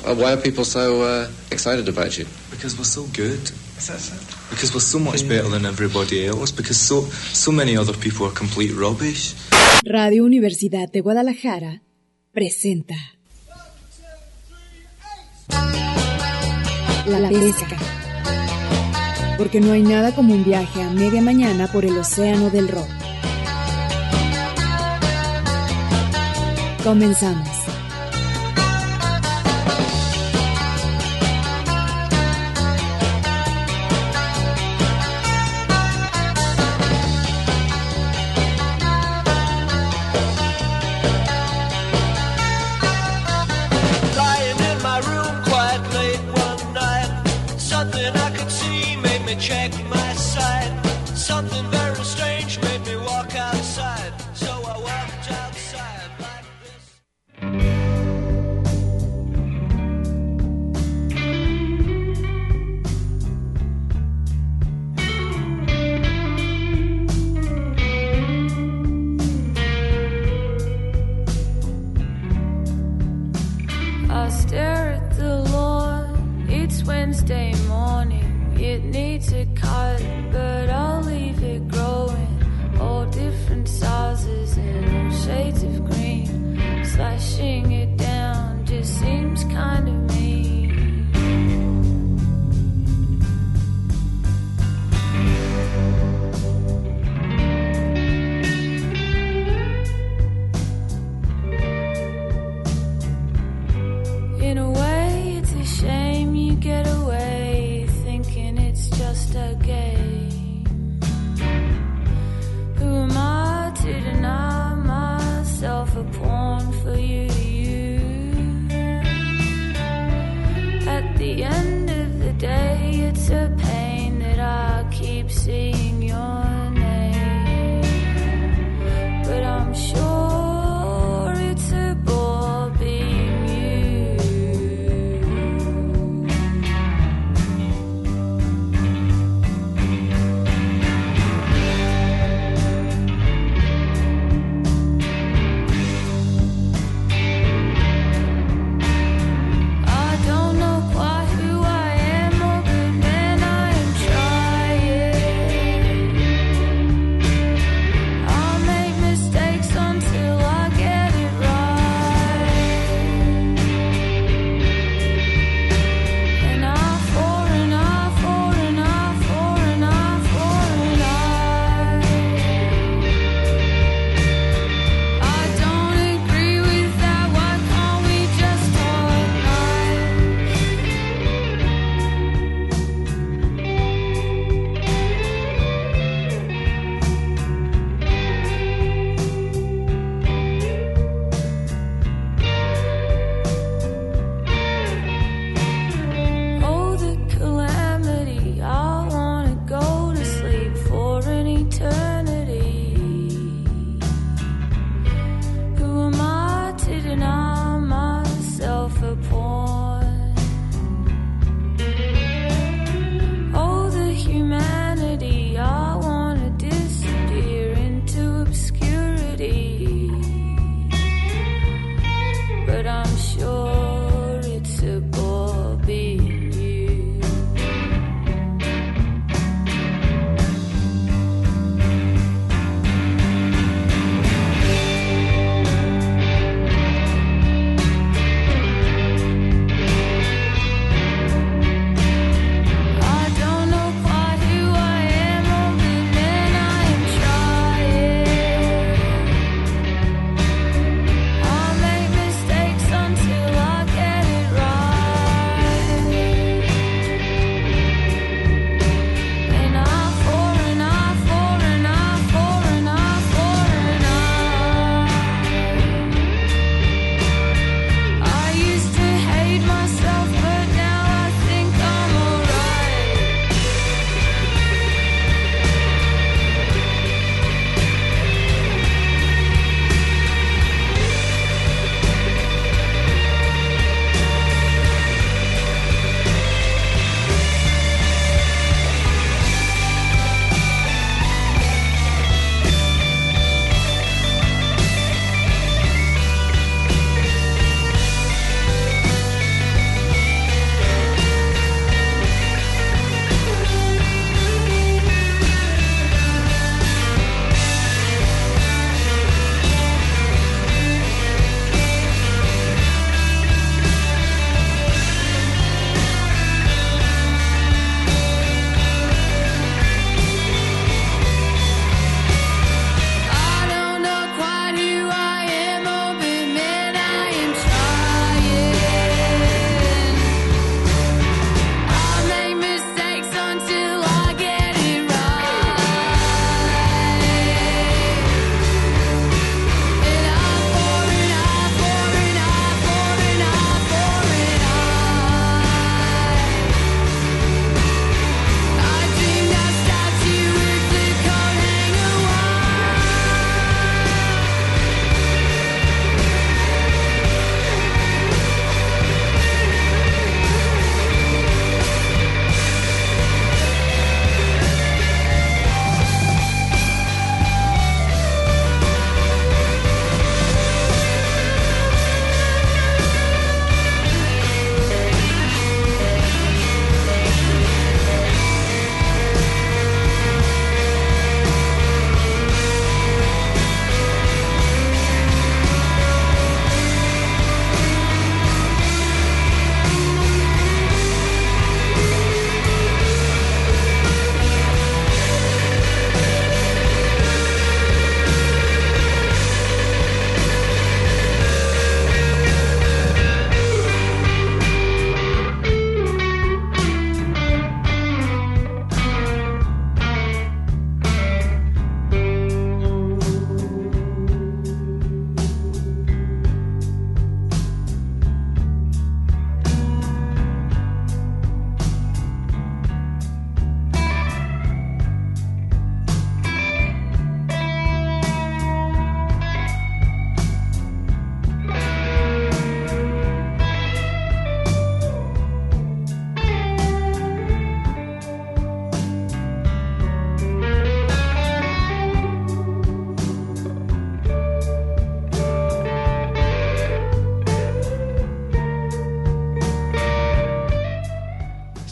Why are people so excited about you? Because we're so good. Is that so? Because we're so much better than everybody else. Because so many other people are complete rubbish. Radio Universidad de Guadalajara presenta La Pesca. Porque no hay nada como un viaje a media mañana por el océano del rock. Comenzamos. Check my side. Something very strange made me walk outside. So I walked outside like this. I stare at the lawn. It's Wednesday morning. It needs a cut, but I'll leave it growing. All different sizes and all shades of green. Slashing it down just seems kind of mean. In a way, it's a shame you get away just a game. Who am I to deny myself a pawn for you to use? At the end of the day, it's a pain that I keep seeing your name. But I'm sure it's a bore being you. I don't know quite who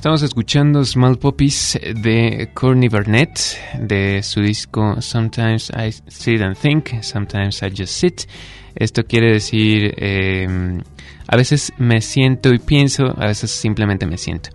Estamos escuchando Small Puppies de Courtney Barnett, de su disco Sometimes I Sit and Think, Sometimes I Just Sit. Esto quiere decir, a veces me siento y pienso, a veces simplemente me siento.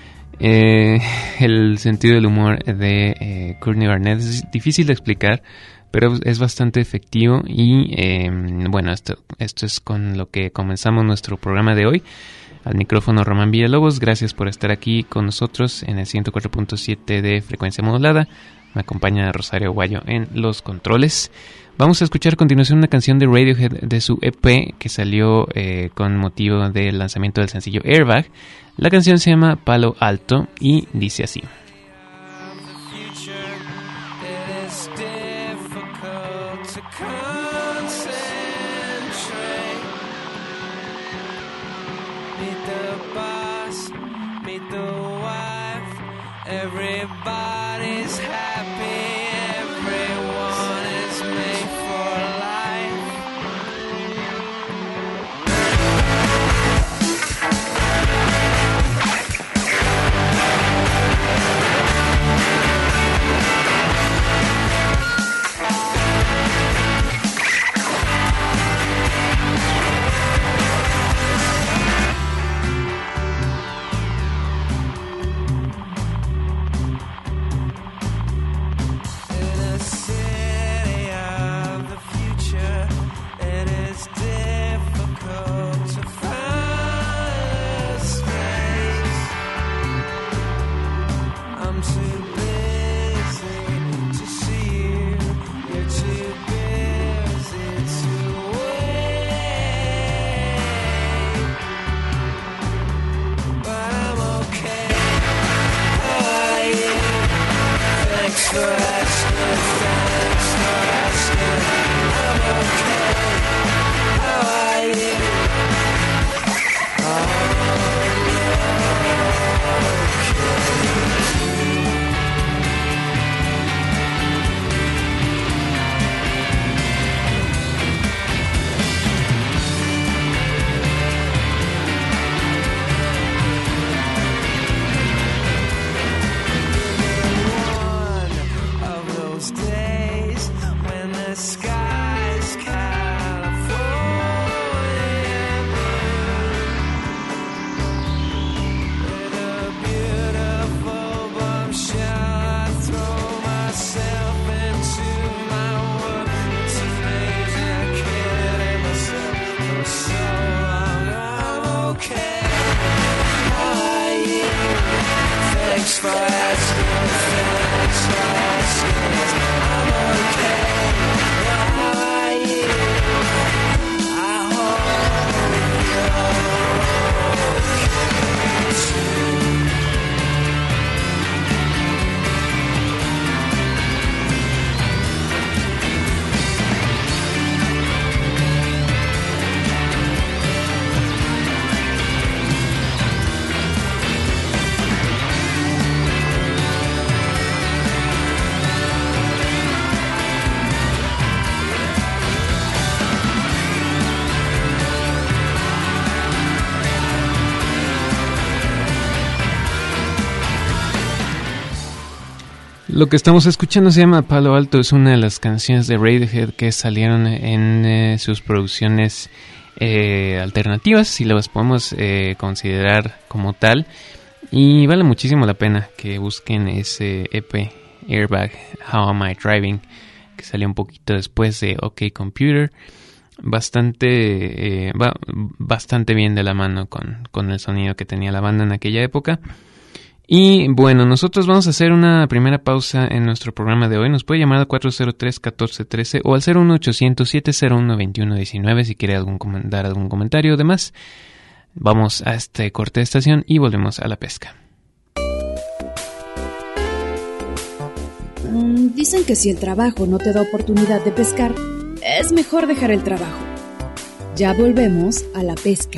El sentido del humor de Courtney Barnett es difícil de explicar, pero es bastante efectivo y bueno, esto es con lo que comenzamos nuestro programa de hoy. Al micrófono Román Villalobos, gracias por estar aquí con nosotros en el 104.7 de frecuencia modulada. Me acompaña Rosario Guayo en los controles. Vamos a escuchar a continuación una canción de Radiohead de su EP que salió con motivo del lanzamiento del sencillo Airbag. La canción se llama Palo Alto y dice así. Everybody's happy, everyone is made for life. Lo que estamos escuchando se llama Palo Alto, es una de las canciones de Radiohead que salieron en sus producciones alternativas, si las podemos considerar como tal, y vale muchísimo la pena que busquen ese EP Airbag, How Am I Driving, que salió un poquito después de OK Computer. Va bastante bien de la mano con el sonido que tenía la banda en aquella época. Y bueno, nosotros vamos a hacer una primera pausa en nuestro programa de hoy. Nos puede llamar al 403-1413 o al 01800-701-2119 si quiere dar algún comentario o demás. Vamos a este corte de estación y volvemos a la pesca. Dicen que si el trabajo no te da oportunidad de pescar, es mejor dejar el trabajo. Ya volvemos a la pesca.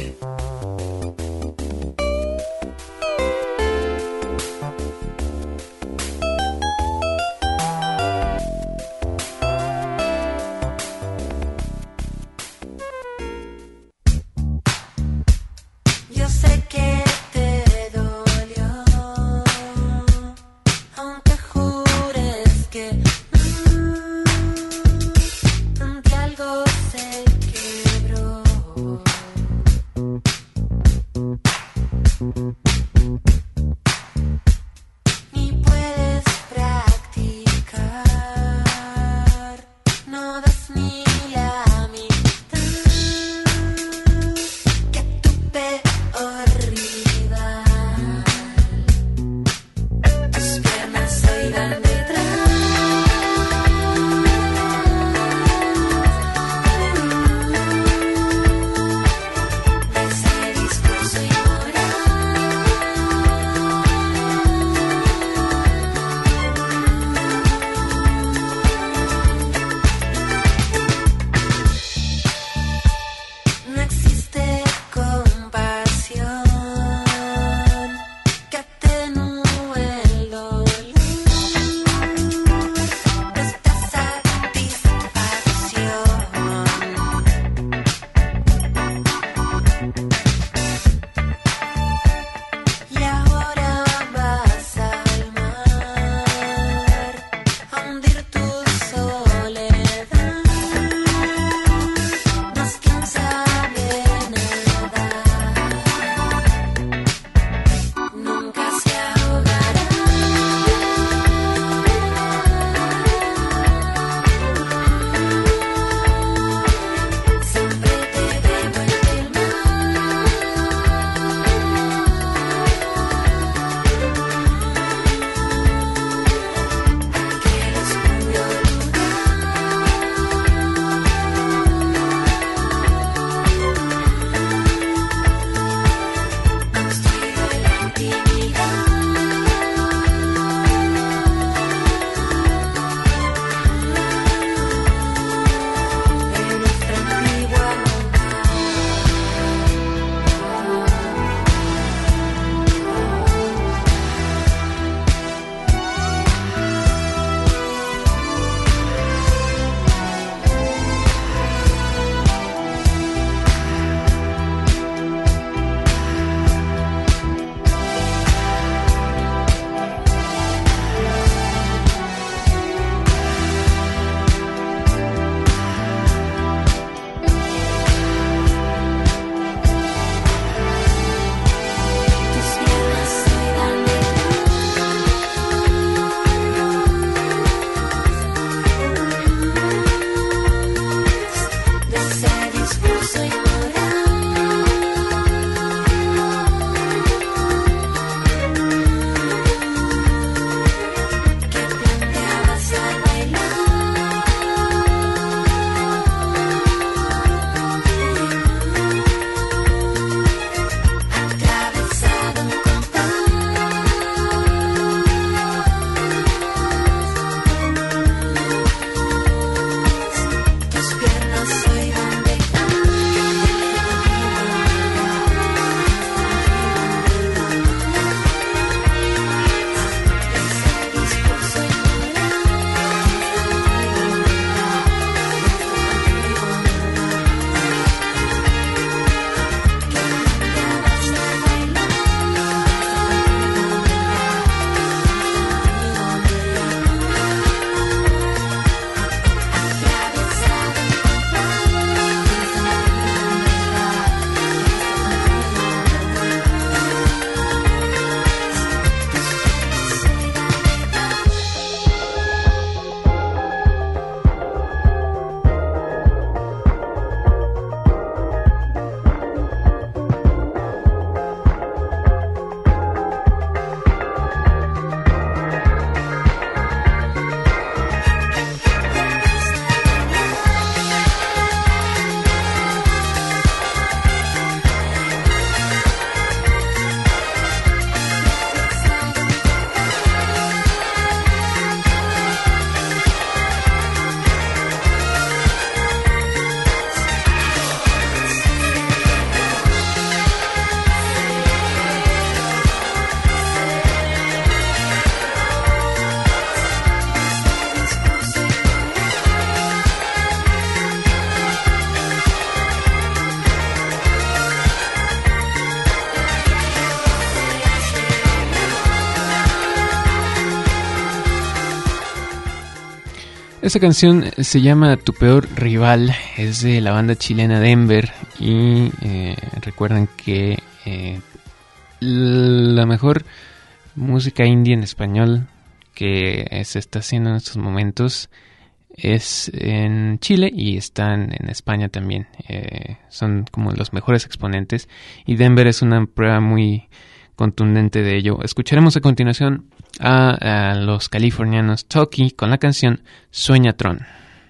Yo sé que te dolió. Esta canción se llama Tu Peor Rival, es de la banda chilena Denver y recuerden que la mejor música indie en español que se está haciendo en estos momentos es en Chile y están en España también. Son como los mejores exponentes y Denver es una prueba muy contundente de ello. Escucharemos a continuación a los californianos Toki con la canción Sueñatron.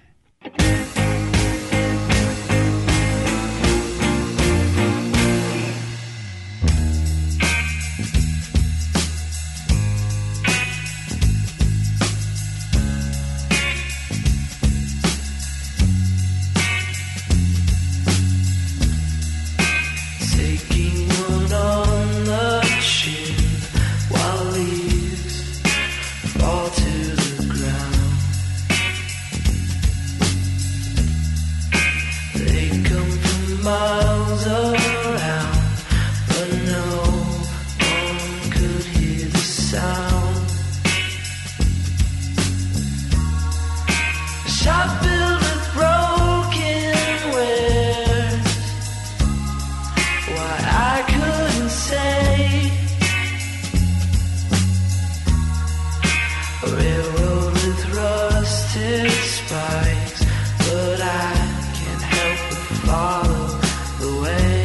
Miles around, but no one could hear the sound. A shop filled with broken wares. Why I couldn't say. A railroad with rusted spikes, but I can't help but follow the way.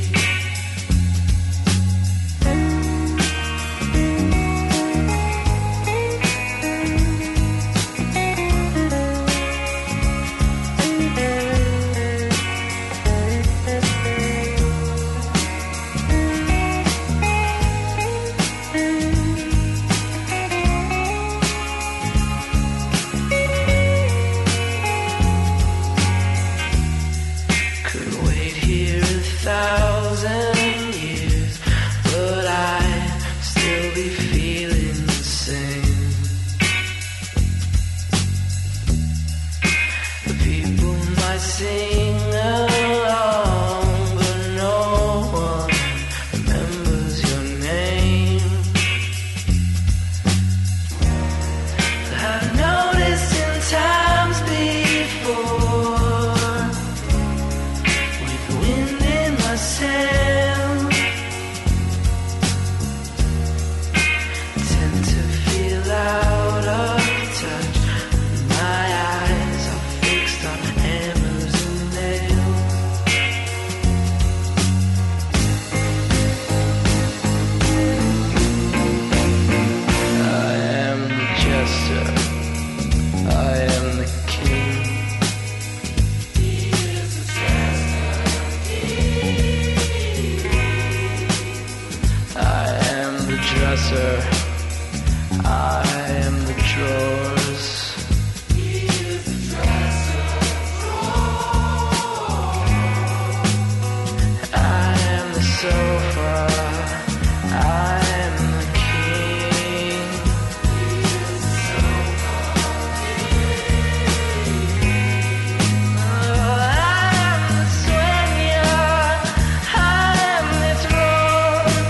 Could wait here 1,000 years, but I'd still be feeling the same. The people might sing along, but no one remembers your name. I've noticed in times before, with wind in my sail, tend to feel out of touch. My eyes are fixed on hammers and nails. I am the jester, I am the king. I am the dresser, I am the drawers. I am the sofa, I am the king. I am the sueño, I am the throne.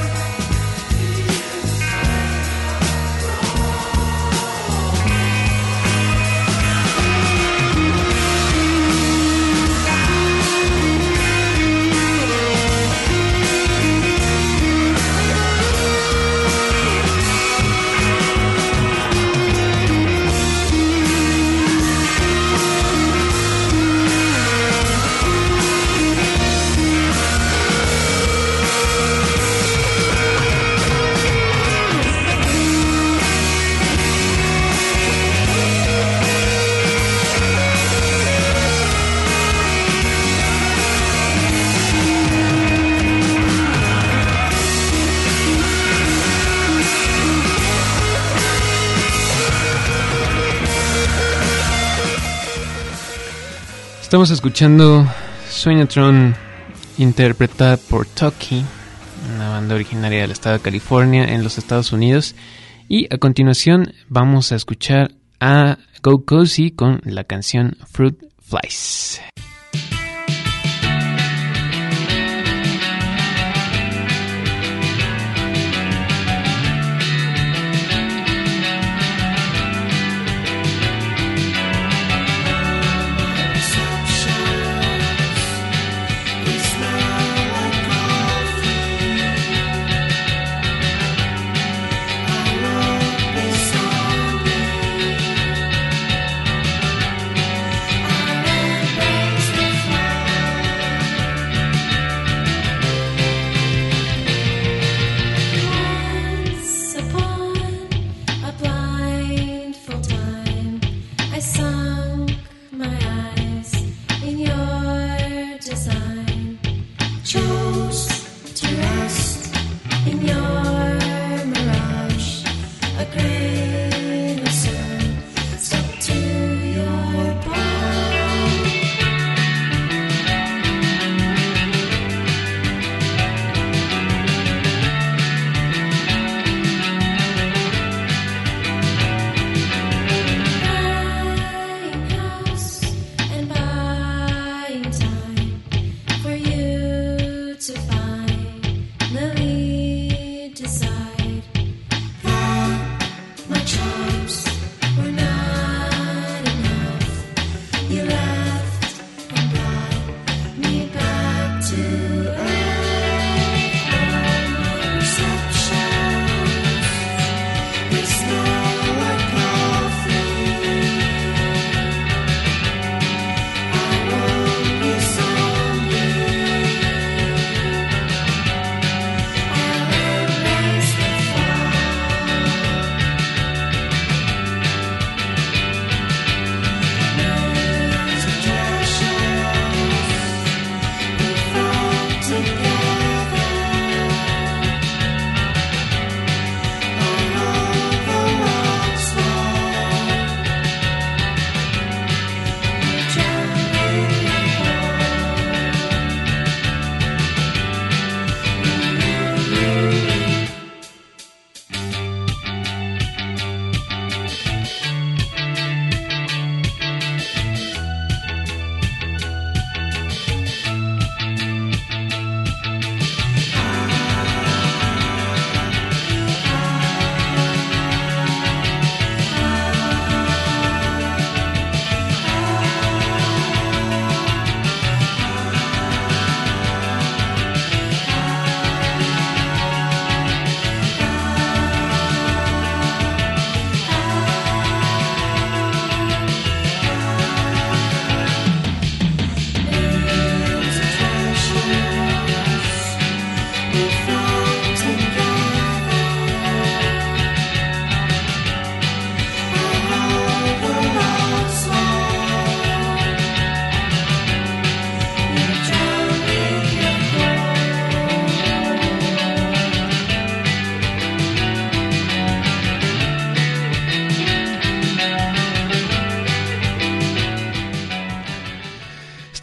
Estamos escuchando Sueñatron interpretada por Toki, una banda originaria del estado de California en los Estados Unidos. Y a continuación vamos a escuchar a Go Cozy con la canción Fruit Flies.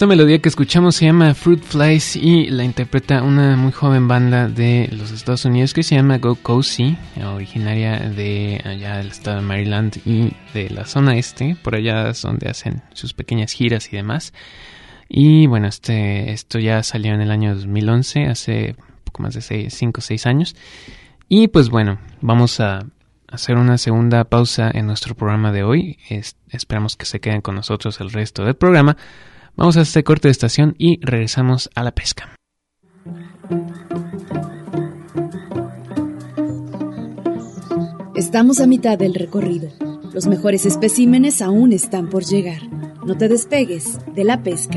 Esta melodía que escuchamos se llama Fruit Flies y la interpreta una muy joven banda de los Estados Unidos que se llama Go Cozy, originaria de allá del estado de Maryland y de la zona este, por allá es donde hacen sus pequeñas giras y demás. Y bueno, esto ya salió en el año 2011, hace poco más de 5 o 6 años. Y pues bueno, vamos a hacer una segunda pausa en nuestro programa de hoy. Esperamos que se queden con nosotros el resto del programa. Vamos a este corte de estación y regresamos a la pesca. Estamos a mitad del recorrido. Los mejores especímenes aún están por llegar. No te despegues de la pesca.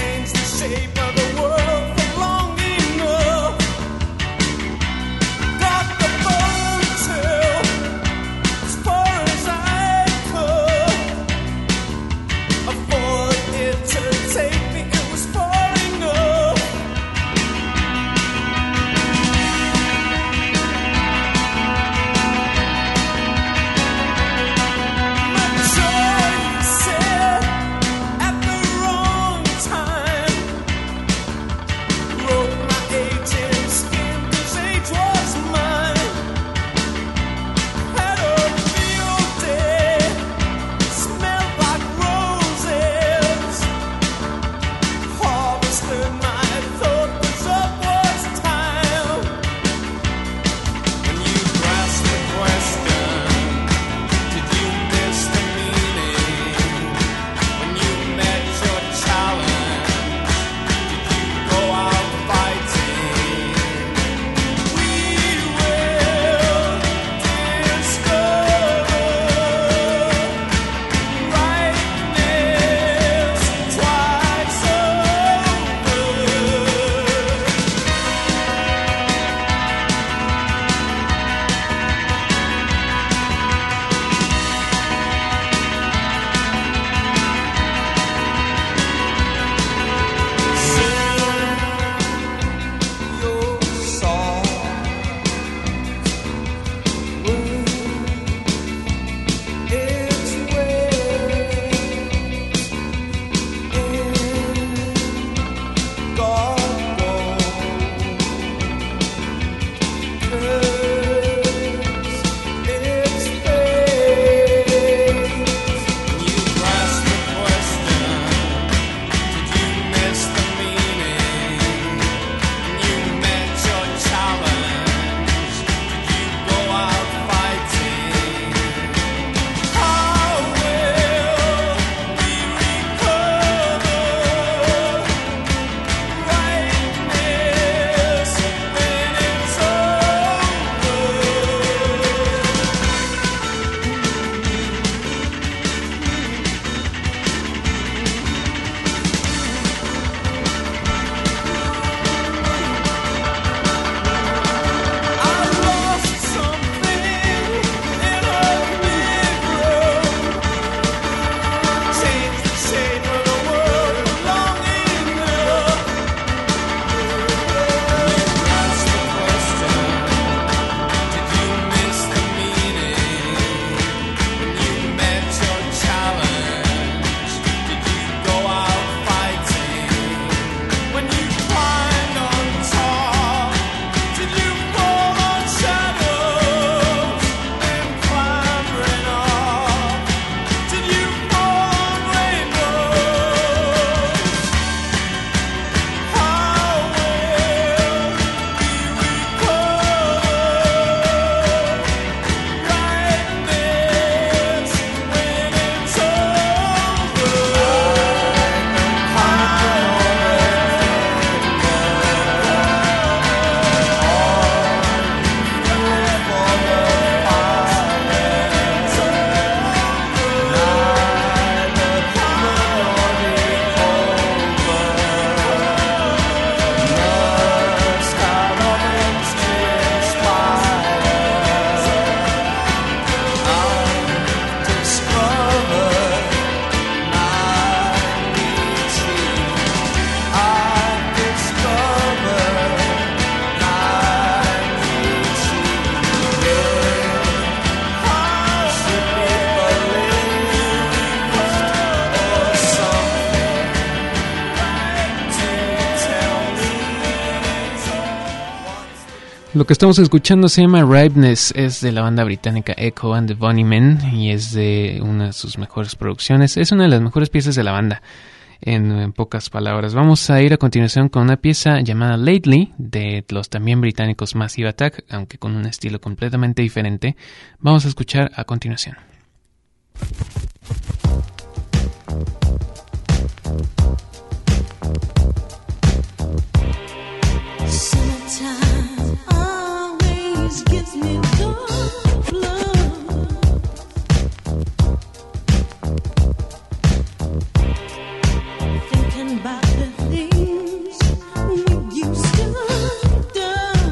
Shape of the world for long enough. Lo que estamos escuchando se llama Ripeness, es de la banda británica Echo and the Bunnymen y es de una de sus mejores producciones. Es una de las mejores piezas de la banda, en pocas palabras. Vamos a ir a continuación con una pieza llamada Lately de los también británicos Massive Attack, aunque con un estilo completamente diferente. Vamos a escuchar a continuación. Gives me the love. Thinking about the things we used to do.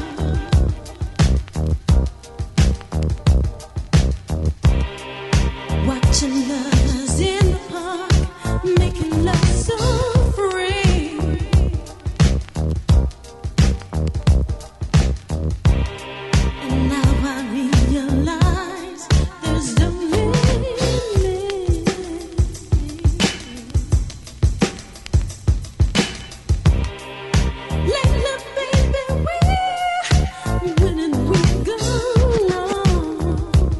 Watching lovers in the park, making love so free. Now I realize there's only me. Lately, baby, when did we go wrong?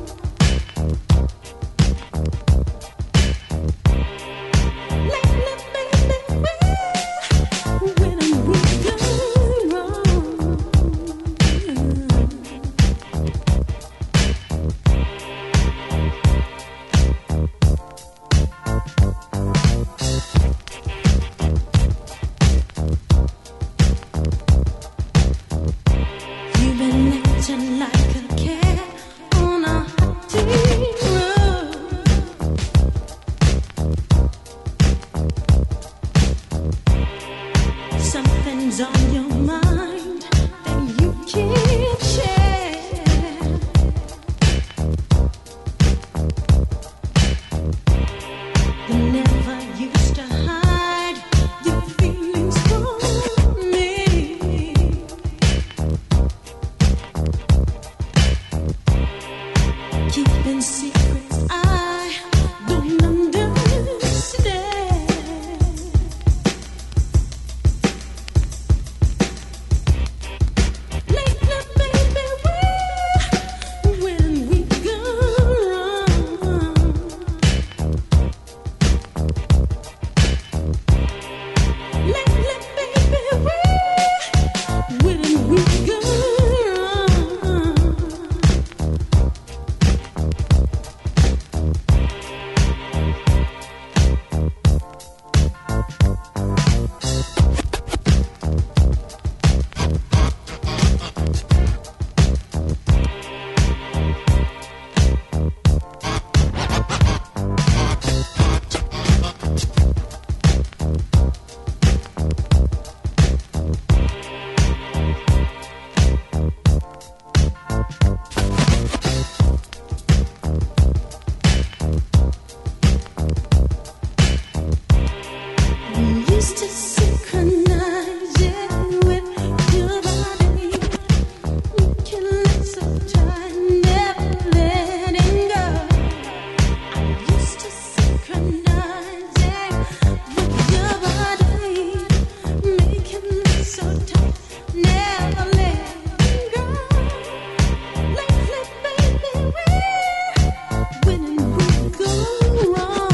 Lately, baby, when did we go wrong? You've been acting like a cat on a hot road. Something's on your mind that you can't share. You never used to hide your feelings from me. Keeping secrets I don't understand. Lately, baby, when we go wrong. Lately, baby, when we go wrong. We used to synchronize it with your body. We can let so tight, never letting go. I used to synchronize it with your body, make it look so tight, never letting go. Lately, baby, when we go wrong.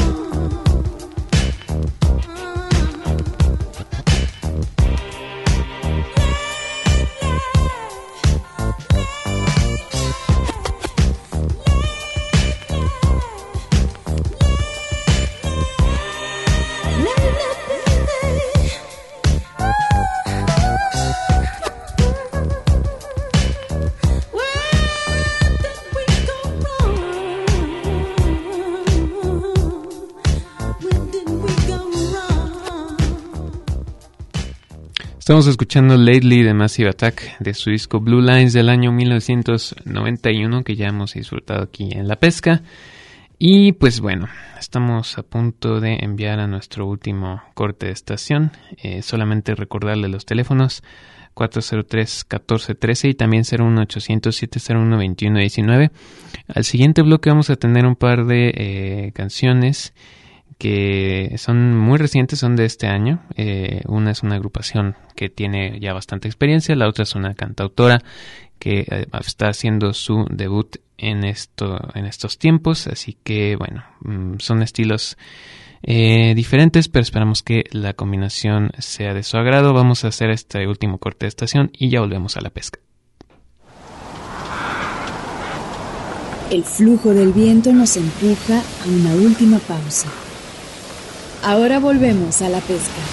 Estamos escuchando Lately de Massive Attack de su disco Blue Lines del año 1991 que ya hemos disfrutado aquí en La Pesca. Y pues bueno, estamos a punto de enviar a nuestro último corte de estación. Solamente recordarle los teléfonos 403-1413 y también 01800-701-2119. Al siguiente bloque vamos a tener un par de canciones que son muy recientes, son de este año. Una es una agrupación que tiene ya bastante experiencia, la otra es una cantautora que está haciendo su debut en estos tiempos, así que bueno, son estilos diferentes, pero esperamos que la combinación sea de su agrado. Vamos a hacer este último corte de estación y ya volvemos a la pesca. El flujo del viento nos empuja a una última pausa. Ahora volvemos a la pesca.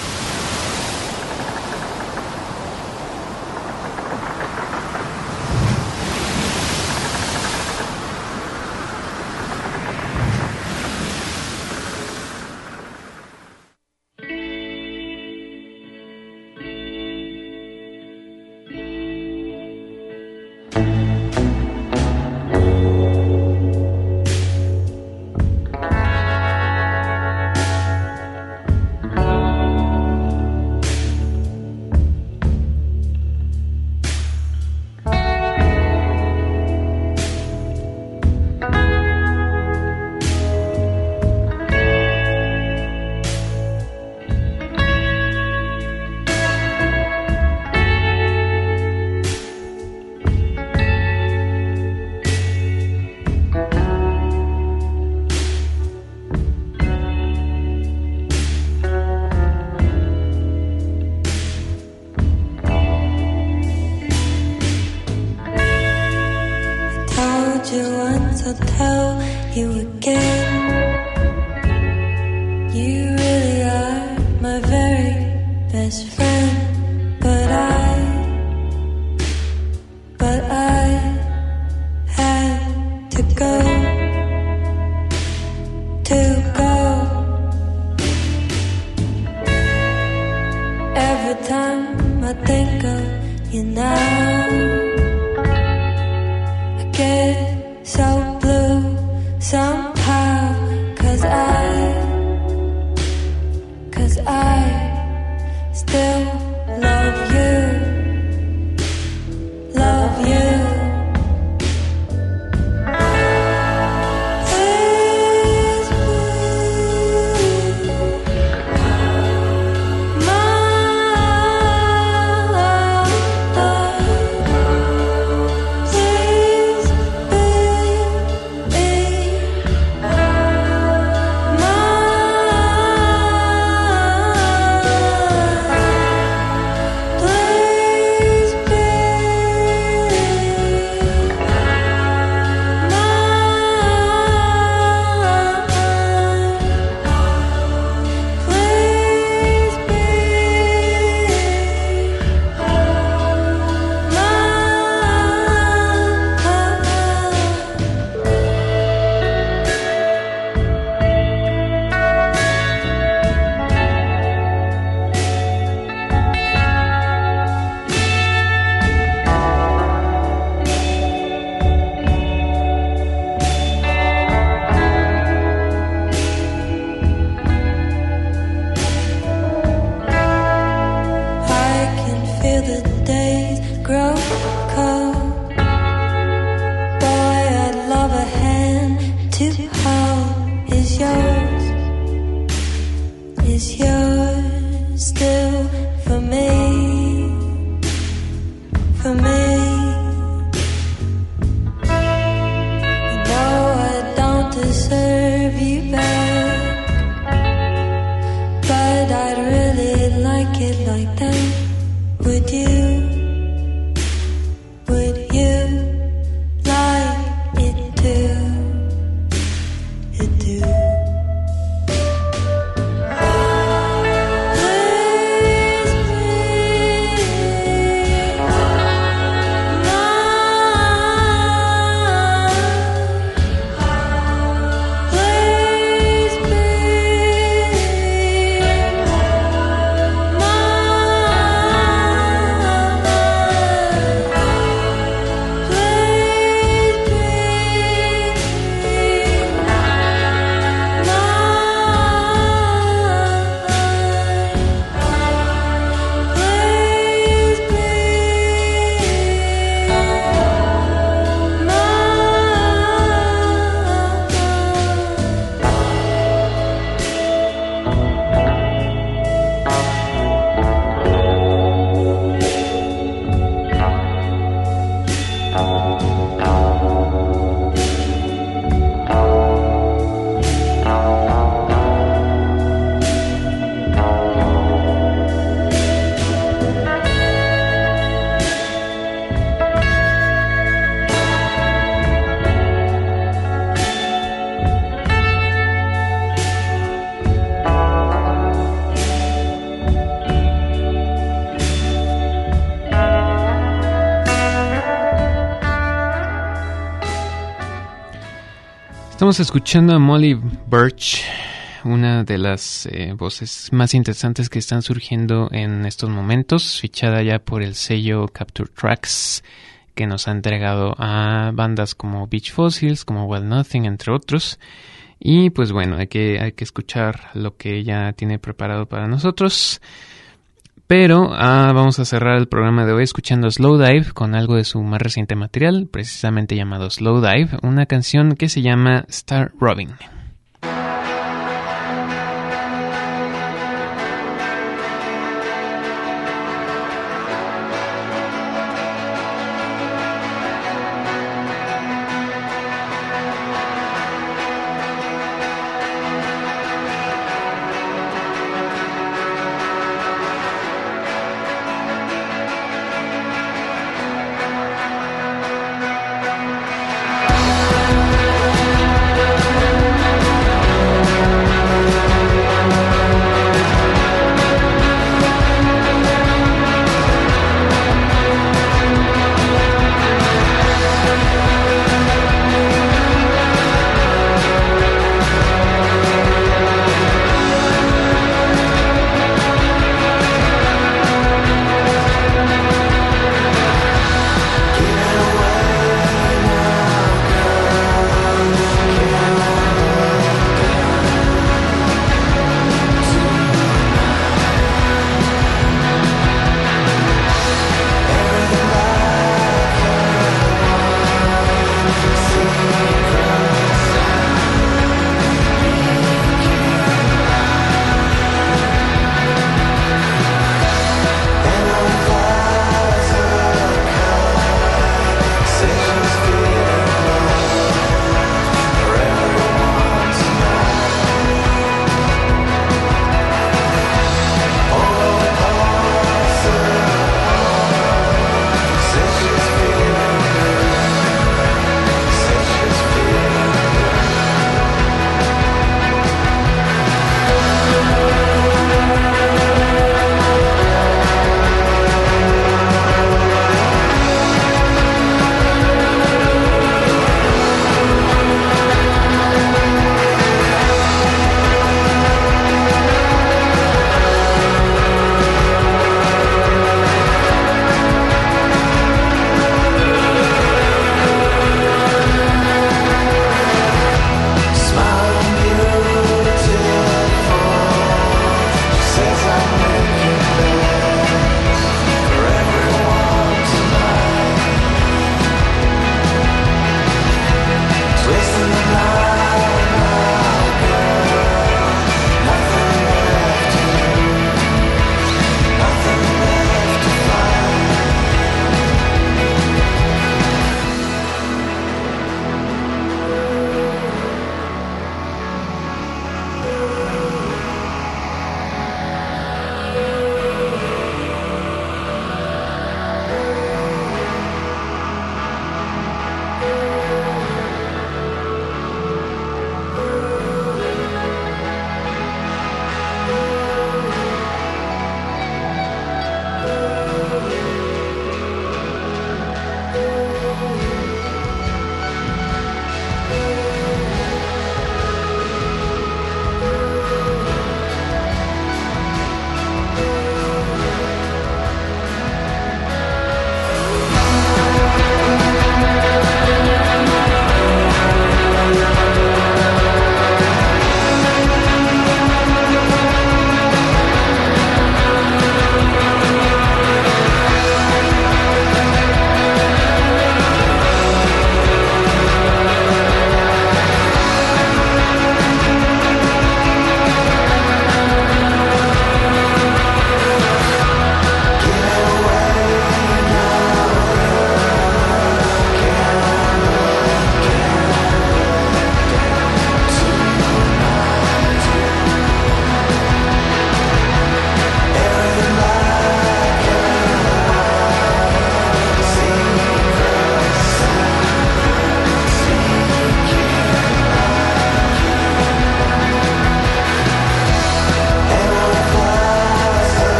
I'll tell you again. You really are my very best friend. But I had to go. Every time I think of you now, I get so blue somehow, 'cause I still love you. Please be Estamos escuchando a Molly Birch, una de las voces más interesantes que están surgiendo en estos momentos, fichada ya por el sello Capture Tracks, que nos ha entregado a bandas como Beach Fossils, como Well Nothing, entre otros. Y pues bueno, hay que escuchar lo que ella tiene preparado para nosotros. Pero vamos a cerrar el programa de hoy escuchando Slowdive con algo de su más reciente material, precisamente llamado Slowdive, una canción que se llama Star Robbing. Star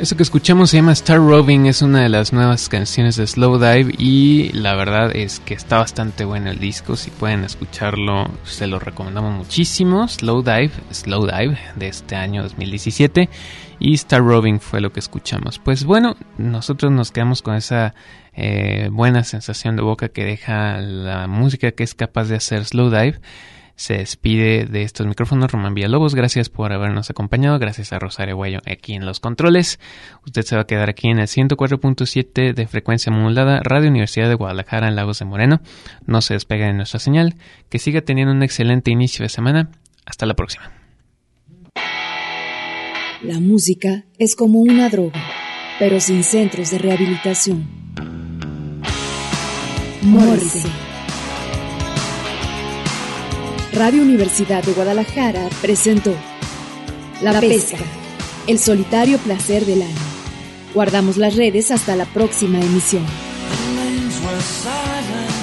Eso que escuchamos se llama Star Roving, es una de las nuevas canciones de Slowdive y la verdad es que está bastante bueno el disco. Si pueden escucharlo, se lo recomendamos muchísimo. Slowdive de este año 2017 y Star Roving fue lo que escuchamos. Pues bueno, nosotros nos quedamos con esa buena sensación de boca que deja la música que es capaz de hacer Slowdive. Se despide de estos micrófonos Román Villalobos. Gracias por habernos acompañado. Gracias a Rosario Guayo aquí en los controles. Usted se va a quedar aquí en el 104.7 de frecuencia modulada, Radio Universidad de Guadalajara en Lagos de Moreno. No se despegue de nuestra señal. Que siga teniendo un excelente inicio de semana. Hasta la próxima. La música es como una droga, pero sin centros de rehabilitación. Morrissey. Radio Universidad de Guadalajara presentó La Pesca, el solitario placer del año. Guardamos las redes hasta la próxima emisión. The lanes were silent.